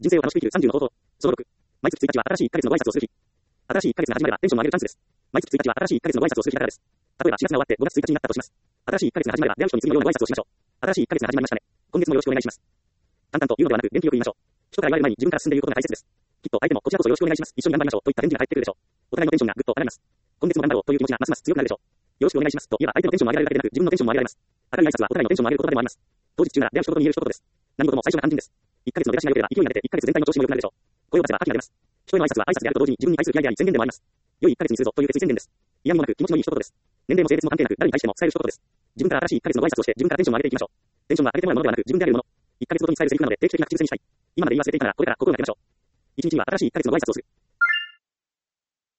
人生を楽しく生きる30の方法。その6。毎月1日は新しい1ヶ月のご挨拶をする日。新しい1ヶ月が始まればテンションを上げるチャンスです。毎月1日は新しい1ヶ月のご挨拶をする日だからです。例えば4月が終わって5月1日になったとします。新しい1ヶ月が始まれば出会う人に次のようなご挨拶をしましょう。新しい1ヶ月が始まりましたね。今月もよろしくお願いします。淡々と言うのではなく元気よく言いましょう。人から言われる前に自分から進んでいることが大切です。きっと相手もこちらこそよろしくお願いします。一緒に頑張りましょうといった返事が返ってくるでしょう。お互いのテンションがぐっと上がります。今月も頑張ろうという気持ちがますます強くなるでしょう。よろしくお願いしますと言えば相手のテンションを上げられるだけでなく自分のテンションも上げられます。明るい挨拶はお互いのテンションを上げる言葉でもあります。当日中なら出会う人と言える一言です。何事も最初が肝心です。1ヶ月の出だしが良ければ勢いが出て1ヶ月全体の調子も良くなるでしょう。声を出せば覇気が出ます。人への挨拶は挨拶であると同時に自分に対する気合であり宣言でもあります。良い1ヶ月にするぞという決意宣言です。嫌味もなく気持ちのいい一言です。年齢も性別も関係なく誰に対しても伝える一言です。自分から新しい1ヶ月のご挨拶をして自分からテンションを上げていきましょう。テンションは上げてもらうものではなく自分であげるもの。1ヶ月ごとに伝えるセリフなので定期的な口癖にしたい。今まで言い忘れていたならこれから心がけましょう。1日には新しい1ヶ月のご挨拶をする。